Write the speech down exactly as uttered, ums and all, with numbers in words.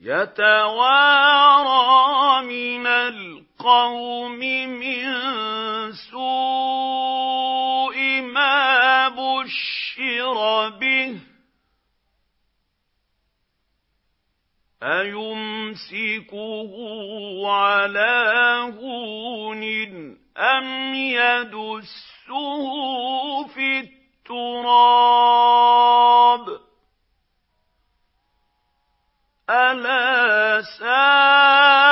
يَتَوَارَىٰ مِنَ الْقَوْمِ مِن سُوءِ مَا بُشِّرَ بِهِ أَيُمْسِكُهُ عَلَىٰ هُونٍ أَمْ يَدُسُّهُ فِي التُّرَابِ أَلَا سَاءَ